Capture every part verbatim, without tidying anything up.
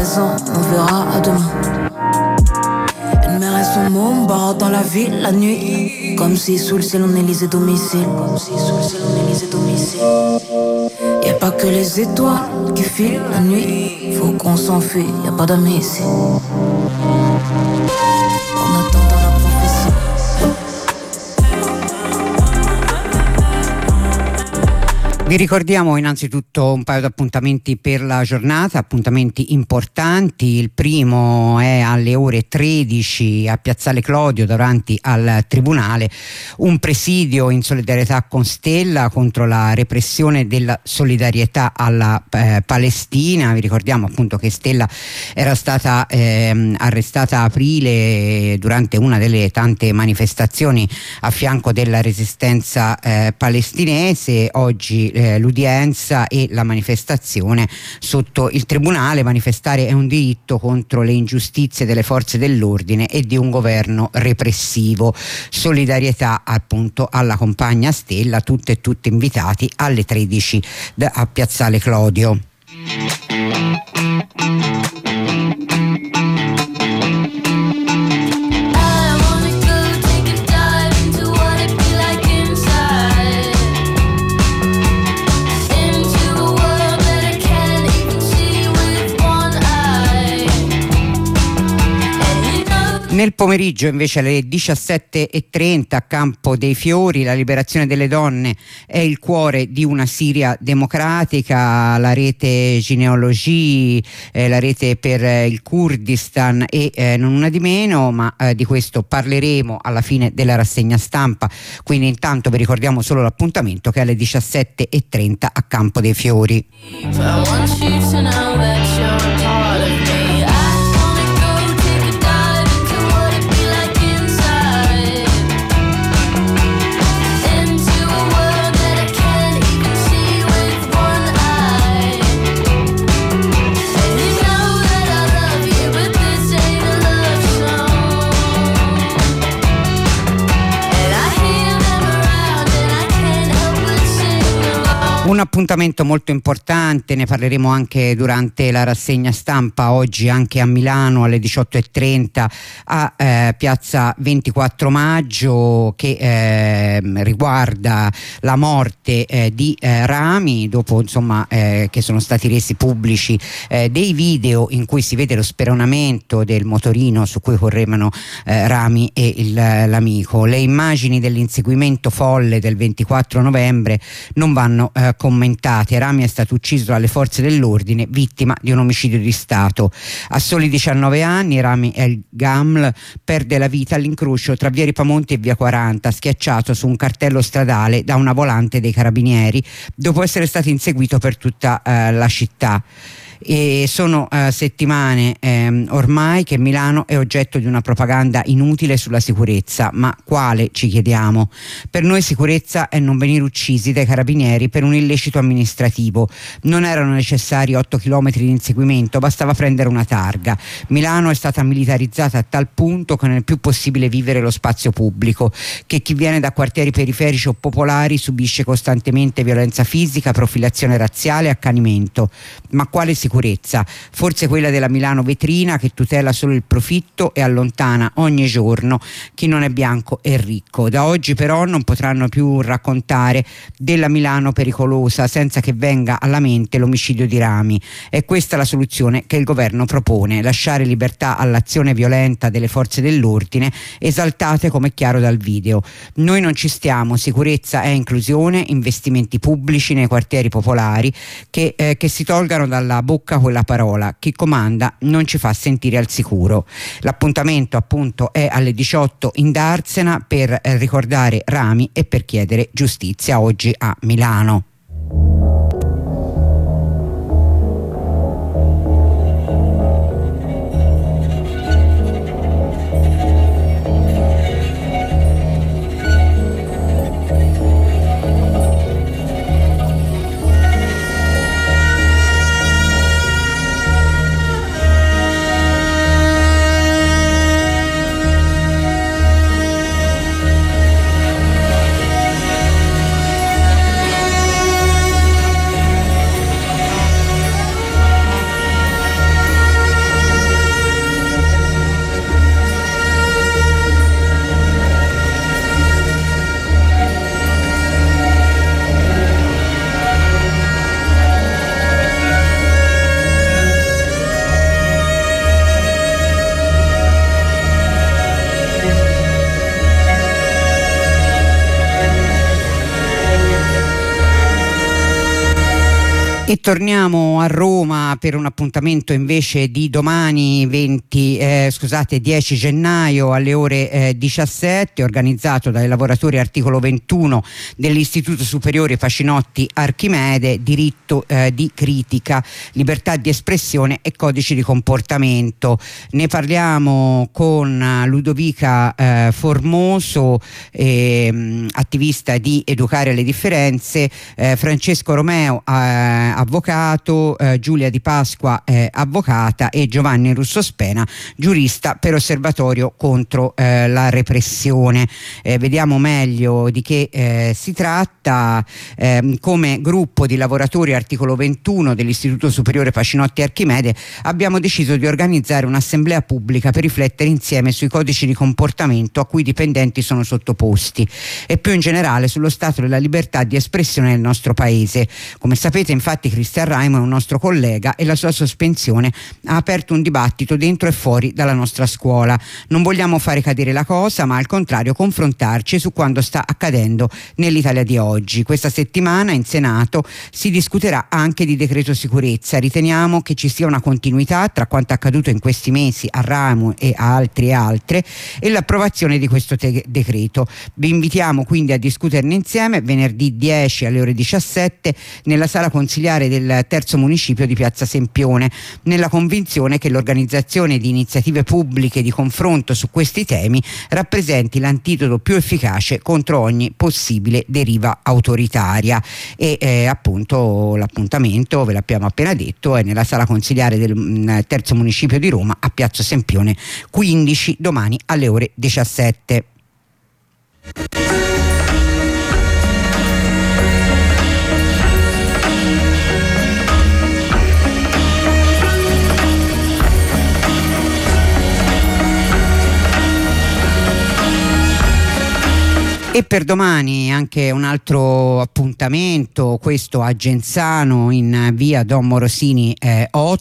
raison, on verra à demain. Une mère et son môme barrent dans la ville la nuit, comme si sous le ciel on élisait domicile. Comme si sous le ciel on élisait domicile. Y'a pas que les étoiles qui filent la nuit, faut qu'on s'enfuit, y'a pas d'amis ici. En attendant la prophétie. Vi ricordiamo innanzitutto un paio di appuntamenti per la giornata, appuntamenti importanti. Il primo è alle ore tredici a Piazzale Clodio davanti al Tribunale, un presidio in solidarietà con Stella contro la repressione della solidarietà alla eh, Palestina. Vi ricordiamo appunto che Stella era stata eh, arrestata a aprile durante una delle tante manifestazioni a fianco della resistenza eh, palestinese. Oggi Eh, l'udienza e la manifestazione sotto il Tribunale. Manifestare è un diritto contro le ingiustizie delle forze dell'ordine e di un governo repressivo. Solidarietà appunto alla compagna Stella, tutte e tutti invitati alle tredici da, a Piazzale Clodio. Nel pomeriggio invece alle diciassette e trenta a Campo dei Fiori la liberazione delle donne è il cuore di una Siria democratica, la rete Genealogie, eh, la rete per eh, il Kurdistan e eh, non una di meno, ma eh, di questo parleremo alla fine della rassegna stampa. Quindi intanto vi ricordiamo solo l'appuntamento che è alle diciassette e trenta a Campo dei Fiori. Un appuntamento molto importante, ne parleremo anche durante la rassegna stampa, oggi anche a Milano alle diciotto e trenta a eh, Piazza ventiquattro Maggio, che eh, riguarda la morte eh, di eh, Rami, dopo insomma eh, che sono stati resi pubblici eh, dei video in cui si vede lo speronamento del motorino su cui correvano eh, Rami e il, l'amico. Le immagini dell'inseguimento folle del ventiquattro novembre non vanno eh, commentate. Rami è stato ucciso dalle forze dell'ordine, vittima di un omicidio di Stato. A soli diciannove anni Rami El Gaml perde la vita all'incrocio tra via Ripamonti e via quaranta, schiacciato su un cartello stradale da una volante dei carabinieri dopo essere stato inseguito per tutta eh, la città. E sono uh, settimane ehm, ormai che Milano è oggetto di una propaganda inutile sulla sicurezza, ma quale, ci chiediamo? Per noi sicurezza è non venire uccisi dai carabinieri per un illecito amministrativo. Non erano necessari otto chilometri di inseguimento, bastava prendere una targa. Milano è stata militarizzata a tal punto che non è più possibile vivere lo spazio pubblico, che chi viene da quartieri periferici o popolari subisce costantemente violenza fisica, profilazione razziale e accanimento. Ma quale sicurezza? Sicurezza, forse quella della Milano vetrina che tutela solo il profitto e allontana ogni giorno chi non è bianco e ricco. Da oggi però non potranno più raccontare della Milano pericolosa senza che venga alla mente l'omicidio di Rami. È questa la soluzione che il governo propone: lasciare libertà all'azione violenta delle forze dell'ordine, esaltate come è chiaro dal video. Noi non ci stiamo, sicurezza è inclusione, investimenti pubblici nei quartieri popolari, che, eh, che si tolgano dalla bocca quella parola: chi comanda non ci fa sentire al sicuro. L'appuntamento appunto è alle diciotto in Darsena per eh, ricordare Rami e per chiedere giustizia, oggi a Milano. E torniamo a Roma per un appuntamento invece di domani venti, eh, scusate, dieci gennaio alle ore eh, diciassette, organizzato dai lavoratori articolo ventuno dell'Istituto Superiore Facinotti Archimede, diritto eh, di critica, libertà di espressione e codici di comportamento. Ne parliamo con Ludovica eh, Formoso, eh, attivista di Educare le Differenze, eh, Francesco Romeo, eh, avvocato, eh, Giulia Di Pasqua, eh, avvocata, e Giovanni Russo Spena, giurista per Osservatorio contro eh, la repressione. Eh, vediamo meglio di che eh, si tratta. Eh, come gruppo di lavoratori articolo ventuno dell'Istituto Superiore Facinotti Archimede abbiamo deciso di organizzare un'assemblea pubblica per riflettere insieme sui codici di comportamento a cui i dipendenti sono sottoposti e più in generale sullo stato della libertà di espressione nel nostro paese. Come sapete, infatti, Cristian Raimo è un nostro collega e la sua sospensione ha aperto un dibattito dentro e fuori dalla nostra scuola. Non vogliamo fare cadere la cosa, ma al contrario confrontarci su quanto sta accadendo nell'Italia di oggi. Questa settimana in Senato si discuterà anche di decreto sicurezza. Riteniamo che ci sia una continuità tra quanto accaduto in questi mesi a Raimo e a altri e altre e l'approvazione di questo te- decreto. Vi invitiamo quindi a discuterne insieme venerdì dieci alle ore diciassette nella sala consigliare del terzo municipio di Piazza Sempione, nella convinzione che l'organizzazione di iniziative pubbliche di confronto su questi temi rappresenti l'antidoto più efficace contro ogni possibile deriva autoritaria. E eh, appunto l'appuntamento, ve l'abbiamo appena detto, è nella sala consigliare del mh, terzo municipio di Roma a Piazza Sempione quindici, domani alle ore diciassette. E per domani anche un altro appuntamento, questo a Genzano in via Don Morosini eh, otto,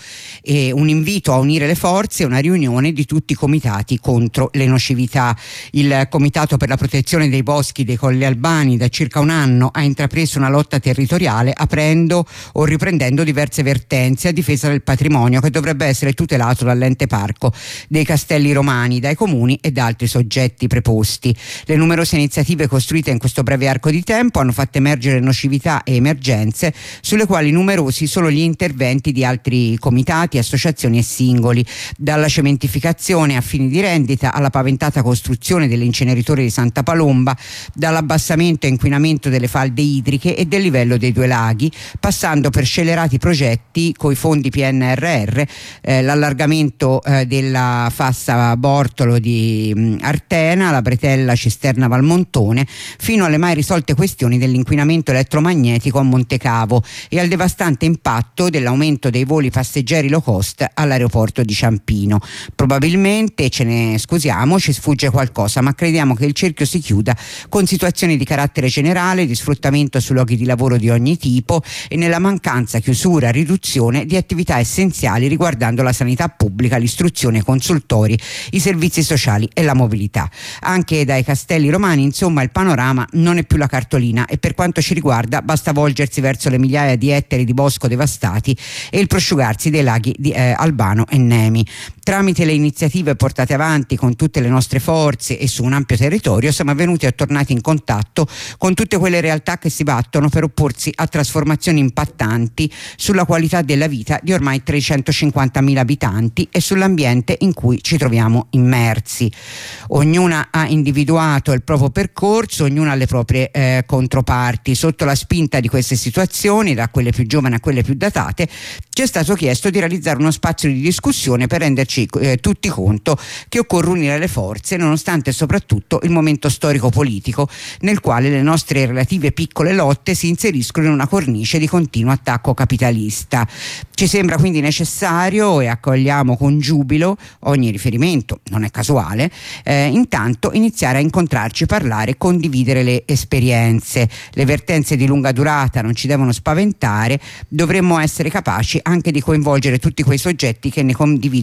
e un invito a unire le forze e una riunione di tutti i comitati contro le nocività. Il Comitato per la protezione dei boschi dei Colli Albani da circa un anno ha intrapreso una lotta territoriale aprendo o riprendendo diverse vertenze a difesa del patrimonio che dovrebbe essere tutelato dall'ente parco dei Castelli Romani, dai comuni e da altri soggetti preposti. Le numerose iniziative costruite in questo breve arco di tempo hanno fatto emergere nocività e emergenze sulle quali numerosi sono gli interventi di altri comitati, associazioni e singoli, dalla cementificazione a fini di rendita alla paventata costruzione dell'inceneritore di Santa Palomba, dall'abbassamento e inquinamento delle falde idriche e del livello dei due laghi, passando per scellerati progetti coi fondi P N R R, eh, l'allargamento eh, della Fassa Bortolo di mh, Artena, la bretella Cisterna Valmontone, fino alle mai risolte questioni dell'inquinamento elettromagnetico a Montecavo e al devastante impatto dell'aumento dei voli passeggeri low cost all'aeroporto di Ciampino. Probabilmente, ce ne scusiamo, ci sfugge qualcosa, ma crediamo che il cerchio si chiuda con situazioni di carattere generale, di sfruttamento sui luoghi di lavoro di ogni tipo e nella mancanza, chiusura, riduzione di attività essenziali riguardando la sanità pubblica, l'istruzione, i consultori, i servizi sociali e la mobilità. Anche dai Castelli Romani, insomma, il panorama non è più la cartolina e per quanto ci riguarda basta volgersi verso le migliaia di ettari di bosco devastati e il prosciugarsi dei laghi di eh, Albano e Nemi. Tramite le iniziative portate avanti con tutte le nostre forze e su un ampio territorio siamo venuti e tornati in contatto con tutte quelle realtà che si battono per opporsi a trasformazioni impattanti sulla qualità della vita di ormai trecentocinquantamila abitanti e sull'ambiente in cui ci troviamo immersi. Ognuna ha individuato il proprio percorso, ognuna ha le proprie eh, controparti. Sotto la spinta di queste situazioni, da quelle più giovani a quelle più datate, ci è stato chiesto di realizzare uno spazio di discussione per renderci eh, tutti conto che occorre unire le forze nonostante soprattutto il momento storico-politico nel quale le nostre relative piccole lotte si inseriscono in una cornice di continuo attacco capitalista. Ci sembra quindi necessario, e accogliamo con giubilo ogni riferimento, non è casuale, eh, intanto iniziare a incontrarci, parlare, condividere le esperienze. Le vertenze di lunga durata non ci devono spaventare, dovremmo essere capaci anche di coinvolgere tutti quei soggetti che ne condividono le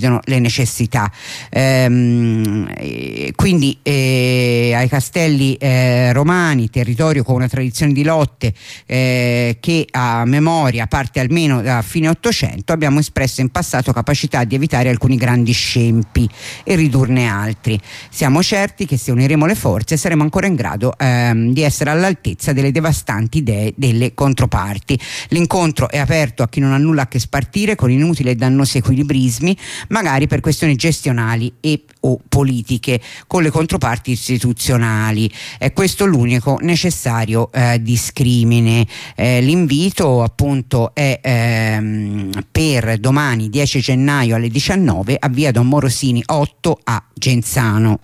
necessità. Ehm, quindi eh, ai Castelli eh, Romani, territorio con una tradizione di lotte eh, che a memoria parte almeno da fine Ottocento, abbiamo espresso in passato capacità di evitare alcuni grandi scempi e ridurne altri. Siamo certi che se uniremo le forze saremo ancora in grado ehm, di essere all'altezza delle devastanti idee delle controparti. L'incontro è aperto a chi non ha nulla a che spartire con inutili e dannosi equilibrismi, magari per questioni gestionali e o politiche, con le controparti istituzionali. È questo l'unico necessario eh, discrimine. Eh, l'invito appunto è ehm, per domani dieci gennaio alle diciannove a via Don Morosini otto a Genzano.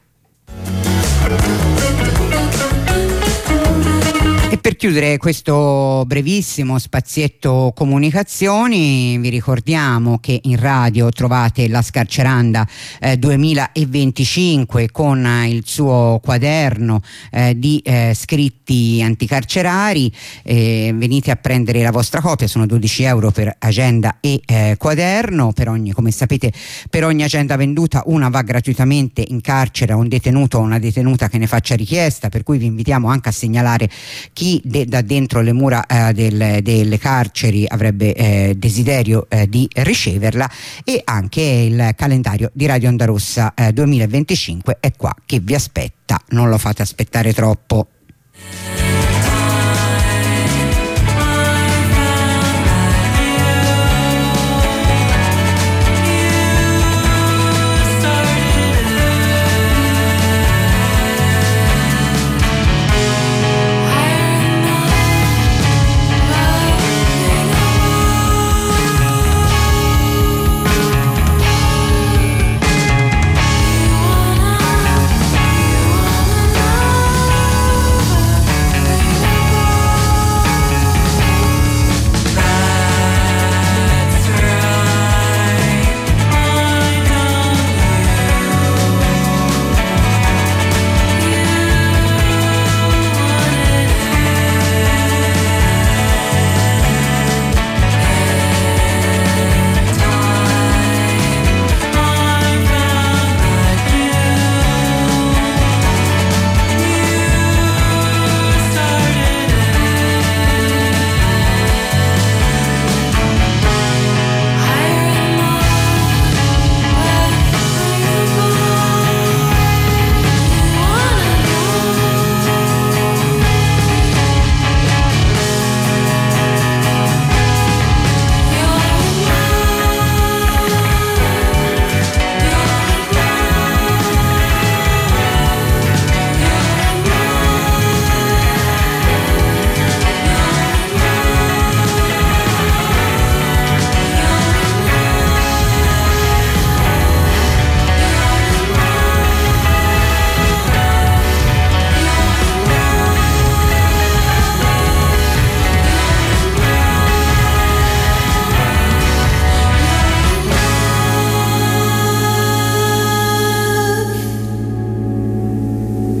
E per chiudere questo brevissimo spazietto comunicazioni vi ricordiamo che in radio trovate la Scarceranda eh, duemilaventicinque con eh, il suo quaderno eh, di eh, scritti anticarcerari. Eh, venite a prendere la vostra copia, sono dodici euro per agenda e eh, quaderno. Per ogni, come sapete, per ogni agenda venduta una va gratuitamente in carcere a un detenuto o una detenuta che ne faccia richiesta, per cui vi invitiamo anche a segnalare chi de, da dentro le mura eh, del, delle carceri avrebbe eh, desiderio eh, di riceverla. E anche il calendario di Radio Onda Rossa eh, duemilaventicinque è qua che vi aspetta, non lo fate aspettare troppo.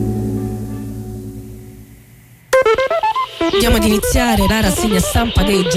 Andiamo ad iniziare la rassegna stampa dei